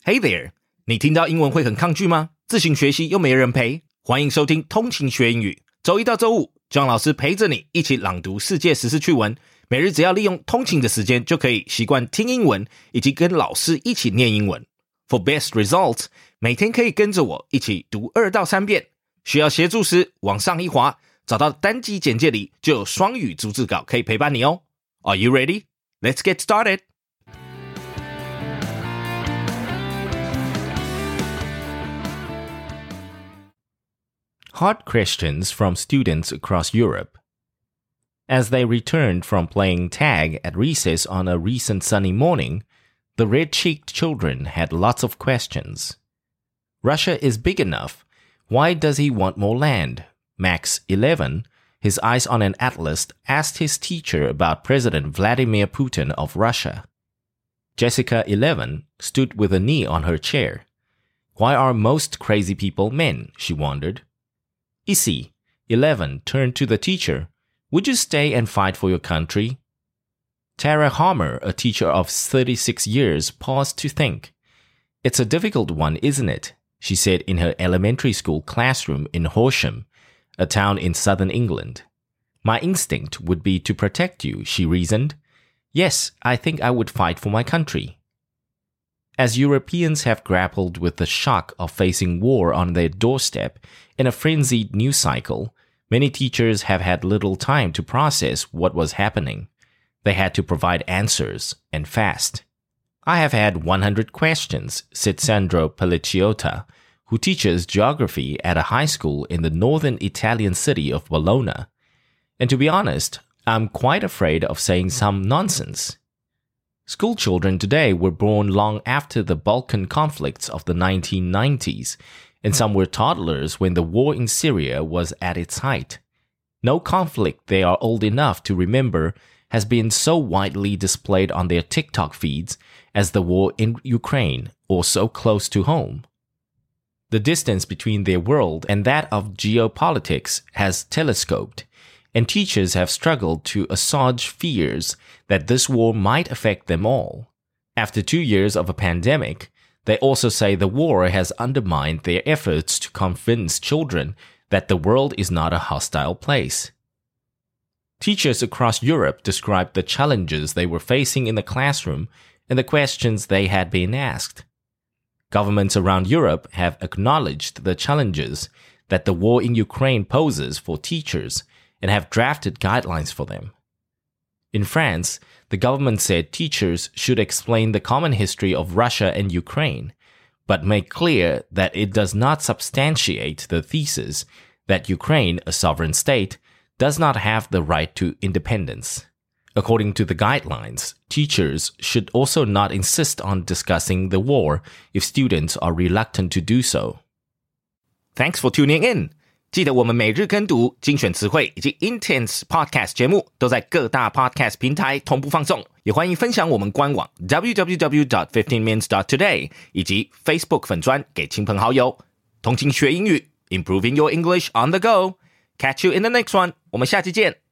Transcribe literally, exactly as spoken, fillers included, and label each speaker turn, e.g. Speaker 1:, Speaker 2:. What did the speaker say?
Speaker 1: Hey there， 你听到英文会很抗拒吗？自行学习又没人陪？欢迎收听通勤学英语，周一到周五 John 老师陪着你一起朗读世界时事趣闻，每日只要利用通勤的时间就可以习惯听英文，以及跟老师一起念英文。For best results， 每天可以跟着我一起读二到三遍。需要协助时，往上一滑，找到单集简介里就有双语逐字稿可以陪伴你哦。Are you ready? Let's get started.Hard questions from students across Europe. As they returned from playing tag at recess on a recent sunny morning, the red-cheeked children had lots of questions. Russia is big enough. Why does he want more land? Max, eleven, his eyes on an atlas, asked his teacher about President Vladimir Putin of Russia. Jessica, eleven, stood with a knee on her chair. Why are most crazy people men? She wondered.Issy, eleven, turned to the teacher. Would you stay and fight for your country? Tara Harmer, a teacher of thirty-six years, paused to think. It's a difficult one, isn't it? She said in her elementary school classroom in Horsham, a town in southern England. My instinct would be to protect you, she reasoned. Yes, I think I would fight for my country.As Europeans have grappled with the shock of facing war on their doorstep in a frenzied news cycle, many teachers have had little time to process what was happening. They had to provide answers, and fast. I have had one hundred questions, said Sandro Pelliciotta, who teaches geography at a high school in the northern Italian city of Bologna. And to be honest, I'm quite afraid of saying some nonsense.School children today were born long after the Balkan conflicts of the nineteen nineties, and some were toddlers when the war in Syria was at its height. No conflict they are old enough to remember has been so widely displayed on their TikTok feeds as the war in Ukraine, or so close to home. The distance between their world and that of geopolitics has telescoped.And teachers have struggled to assuage fears that this war might affect them all. After two years of a pandemic, they also say the war has undermined their efforts to convince children that the world is not a hostile place. Teachers across Europe described the challenges they were facing in the classroom and the questions they had been asked. Governments around Europe have acknowledged the challenges that the war in Ukraine poses for teachers,and have drafted guidelines for them. In France, the government said teachers should explain the common history of Russia and Ukraine, but make clear that it does not substantiate the thesis that Ukraine, a sovereign state, does not have the right to independence. According to the guidelines, teachers should also not insist on discussing the war if students are reluctant to do so. Thanks for tuning in.记得我们每日跟读、精选词汇以及 Intense Podcast 节目都在各大 Podcast 平台同步放送，也欢迎分享我们官网 double-u double-u double-u dot fifteen minutes dot today 以及 Facebook 粉专给亲朋好友。通勤学英语 ，Improving your English on the go. Catch you in the next one. 我们下期见。